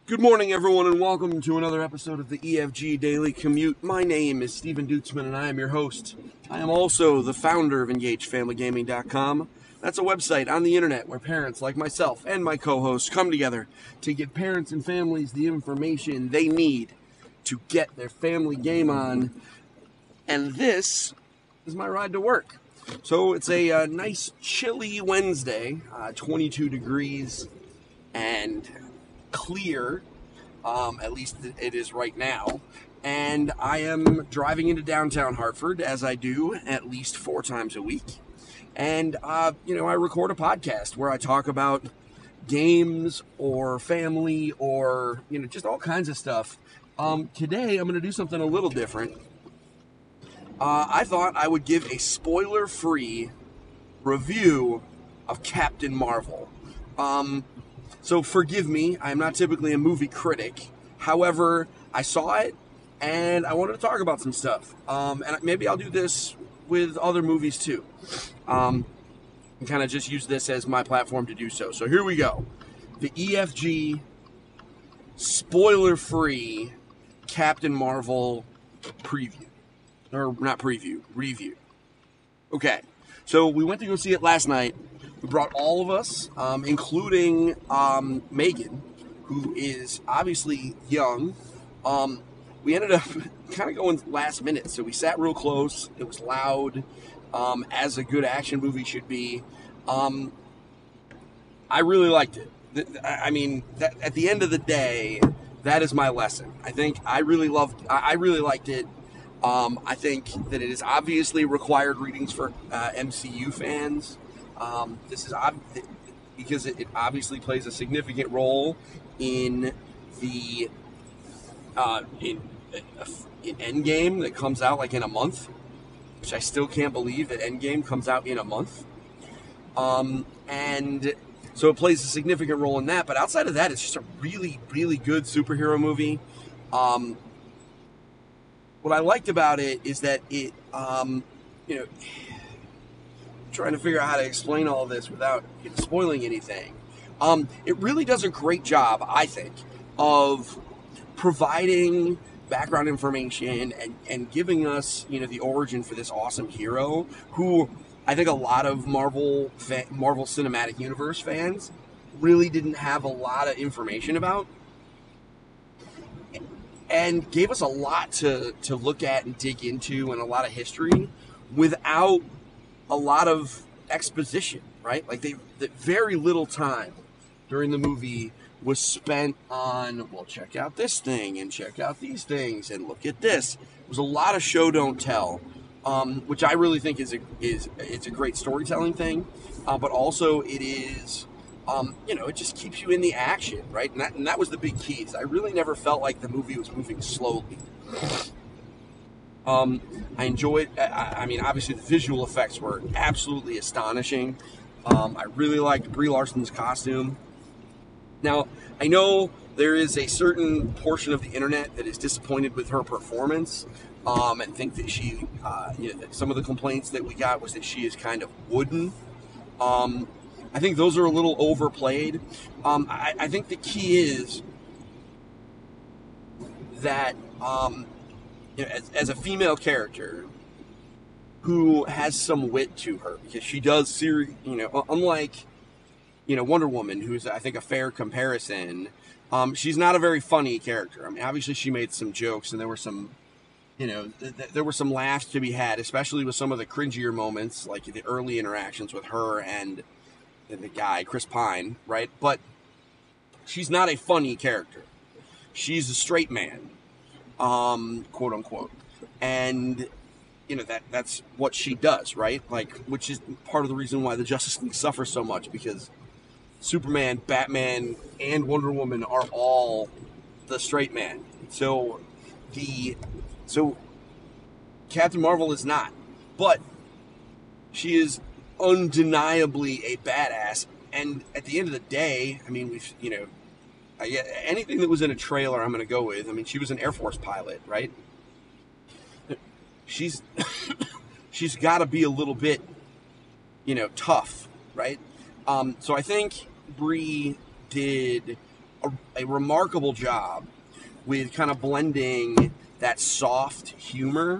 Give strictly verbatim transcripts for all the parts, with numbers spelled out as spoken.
Good morning, everyone, and welcome to another episode of the E F G Daily Commute. My name is Stephen Dutzman, and I am your host. I am also the founder of Engaged Family Gaming dot com. That's a website on the internet where parents like myself and my co-hosts come together to give parents and families the information they need to get their family game on. And this is my ride to work. So it's a uh, nice chilly Wednesday, uh, twenty-two degrees and clear, um, at least it is right now, and I am driving into downtown Hartford, as I do at least four times a week, and uh, you know, I record a podcast where I talk about games or family or, you know, just all kinds of stuff. Um, today I'm going to do something a little different. uh, I thought I would give a spoiler-free review of Captain Marvel. um, So forgive me, I'm not typically a movie critic. However, I saw it, and I wanted to talk about some stuff. Um, and maybe I'll do this with other movies too. Um, and kind of just use this as my platform to do so. So here we go. The E F G spoiler-free Captain Marvel preview. Or not preview, review. Okay, so we went to go see it last night. We brought all of us, um, including um, Megan, who is obviously young. Um, we ended up kind of going last minute, so we sat real close. It was loud, um, as a good action movie should be. Um, I really liked it. I mean, that, at the end of the day, that is my lesson. I think I really loved. I really liked it. Um, I think that it is obviously required readings for uh, M C U fans. Um, this is ob- because it, it obviously plays a significant role in the uh, in, in Endgame that comes out like in a month, which I still can't believe that Endgame comes out in a month. Um, and so it plays a significant role in that. But outside of that, it's just a really, really good superhero movie. Um, what I liked about it is that it, um, you know. Trying to figure out how to explain all this without spoiling anything. Um, it really does a great job, I think, of providing background information and, and giving us, you know, the origin for this awesome hero who I think a lot of Marvel fa- Marvel Cinematic Universe fans really didn't have a lot of information about, and gave us a lot to, to look at and dig into and a lot of history without a lot of exposition, right? Like they, that very little time during the movie was spent on, well, check out this thing and check out these things and look at this. It was a lot of show don't tell, um, which I really think is a is it's a great storytelling thing, uh, but also it is, um, you know, it just keeps you in the action, right? And that, and that was the big key. I really never felt like the movie was moving slowly. Um, I enjoyed, I, I mean, obviously the visual effects were absolutely astonishing. Um, I really liked Brie Larson's costume. Now, I know there is a certain portion of the internet that is disappointed with her performance, um, and think that she, uh, you know, that some of the complaints that we got was that she is kind of wooden. Um, I think those are a little overplayed. Um, I, I think the key is that, um, You know, as, as a female character who has some wit to her, because she does, seri- you know, unlike, you know, Wonder Woman, who's, I think, a fair comparison, um, she's not a very funny character. I mean, obviously she made some jokes, and there were some, you know, th- th- there were some laughs to be had, especially with some of the cringier moments, like the early interactions with her and the guy, Chris Pine, right? But she's not a funny character. She's a straight man. Um, quote unquote, and you know that that's what she does, right? Like, which is part of the reason why the Justice League suffers so much, because Superman, Batman, and Wonder Woman are all the straight man. So the so Captain Marvel is not, but she is undeniably a badass. And at the end of the day, I mean, we've you know. I get anything that was in a trailer, I'm going to go with. I mean, she was an Air Force pilot, right? She's she's got to be a little bit, you know, tough, right? Um, so I think Brie did a, a remarkable job with kind of blending that soft humor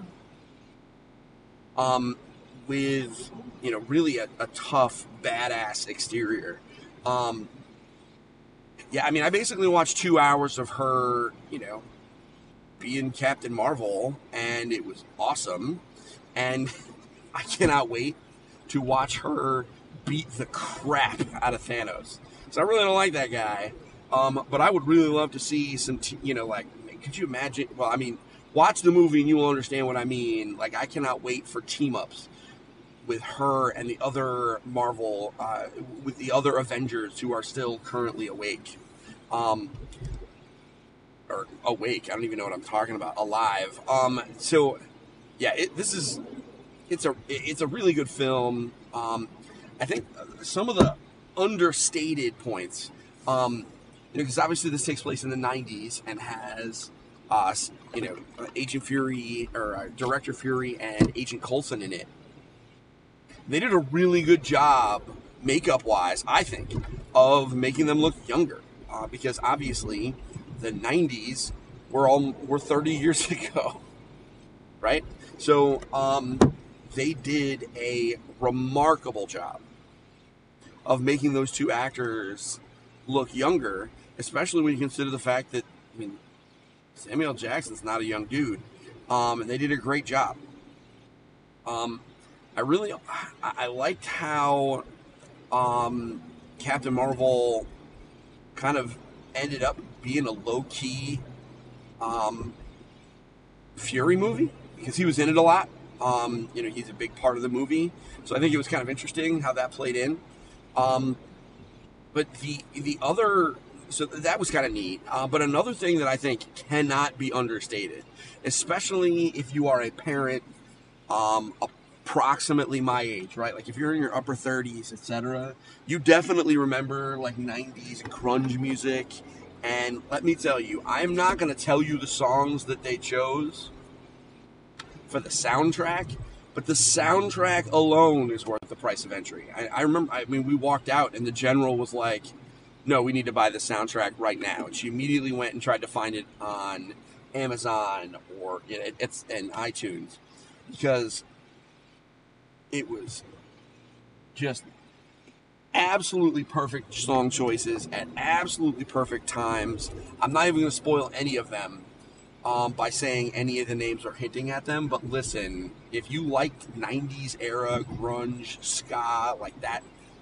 um, with, you know, really a, a tough, badass exterior. Um, yeah, I mean, I basically watched two hours of her, you know, being Captain Marvel, and it was awesome. And I cannot wait to watch her beat the crap out of Thanos. So I really don't like that guy. Um, but I would really love to see some, t- you know, like, could you imagine? Well, I mean, watch the movie and you will understand what I mean. Like, I cannot wait for team-ups with her and the other Marvel, uh, with the other Avengers who are still currently awake. Um, or awake, I don't even know what I'm talking about, alive. Um, so, yeah, it, this is, it's a, it's a really good film. Um, I think some of the understated points, um, you know, because obviously this takes place in the nineties and has, uh, you know, Agent Fury, or uh, Director Fury and Agent Coulson in it. They did a really good job, makeup-wise, I think, of making them look younger. Uh, because obviously, the nineties were all were thirty years ago, right? So um, they did a remarkable job of making those two actors look younger, especially when you consider the fact that, I mean, Samuel Jackson's not a young dude, um, and they did a great job. Um, I really, I, I liked how um, Captain Marvel kind of ended up being a low-key um, Fury movie, because he was in it a lot. Um, you know, he's a big part of the movie, so I think it was kind of interesting how that played in. Um, but the the other, so that was kind of neat. Uh, but another thing that I think cannot be understated, especially if you are a parent, um, approximately my age, right? Like if you're in your upper thirties, et cetera, you definitely remember like nineties grunge music. And let me tell you, I'm not going to tell you the songs that they chose for the soundtrack, but the soundtrack alone is worth the price of entry. I, I remember, I mean, we walked out and the general was like, no, we need to buy the soundtrack right now. And she immediately went and tried to find it on Amazon or, you know, it, it's and iTunes, because it was just absolutely perfect song choices at absolutely perfect times. I'm not even going to spoil any of them um, by saying any of the names or hinting at them, but listen, if you liked nineties era grunge, ska, like that,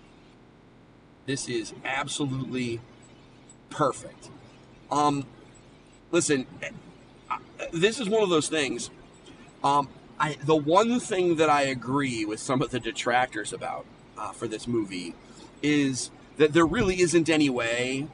this is absolutely perfect. Um, listen, this is one of those things. Um, I, the one thing that I agree with some of the detractors about uh, for this movie is that there really isn't any way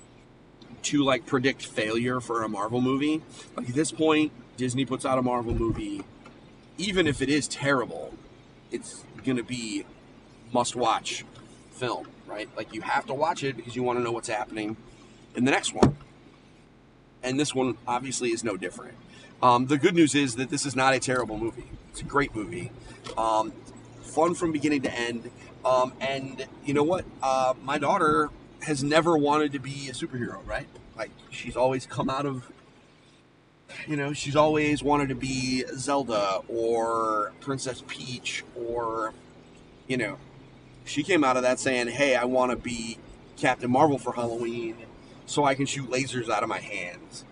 to like predict failure for a Marvel movie. Like at this point, Disney puts out a Marvel movie, even if it is terrible, it's gonna be must-watch film, right? Like you have to watch it because you want to know what's happening in the next one. And this one obviously is no different. Um, the good news is that this is not a terrible movie. It's a great movie. Um, fun from beginning to end. Um, and you know what? Uh, my daughter has never wanted to be a superhero, right? Like she's always come out of, you know, she's always wanted to be Zelda or Princess Peach or, you know, she came out of that saying, hey, I want to be Captain Marvel for Halloween so I can shoot lasers out of my hands.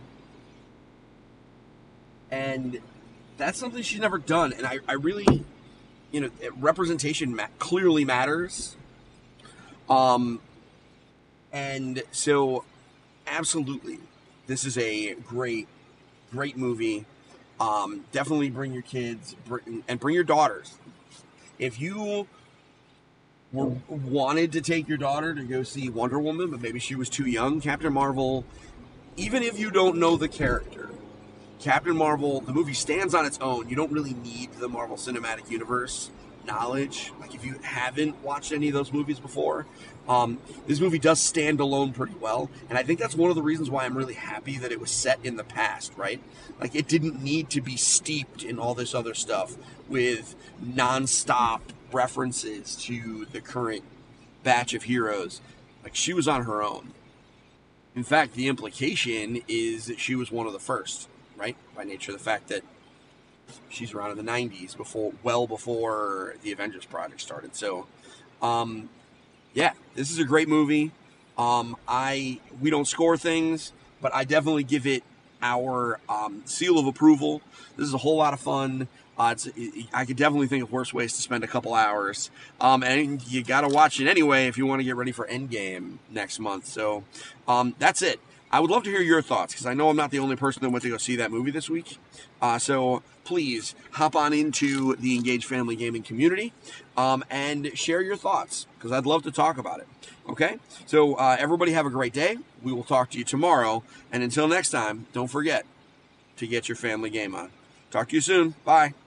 And that's something she's never done. And I, I really, you know, representation ma- clearly matters. Um, and so, absolutely, this is a great, great movie. Um, definitely bring your kids bring, and bring your daughters. If you were, wanted to take your daughter to go see Wonder Woman, but maybe she was too young, Captain Marvel, even if you don't know the character, Captain Marvel, the movie stands on its own. You don't really need the Marvel Cinematic Universe knowledge. Like, if you haven't watched any of those movies before, um, this movie does stand alone pretty well. And I think that's one of the reasons why I'm really happy that it was set in the past, right? Like, it didn't need to be steeped in all this other stuff with nonstop references to the current batch of heroes. Like, she was on her own. In fact, the implication is that she was one of the first, right? By nature of the fact that she's around in the nineties, before, well before the Avengers project started. So, um, yeah, this is a great movie. Um, I we don't score things, but I definitely give it our um, seal of approval. This is a whole lot of fun. Uh, it's, it, I could definitely think of worse ways to spend a couple hours. Um, and you got to watch it anyway if you want to get ready for Endgame next month. So um, that's it. I would love to hear your thoughts, because I know I'm not the only person that went to go see that movie this week. Uh, so please hop on into the Engage Family Gaming community um, and share your thoughts, because I'd love to talk about it. Okay? So uh, everybody have a great day. We will talk to you tomorrow. And until next time, don't forget to get your family game on. Talk to you soon. Bye.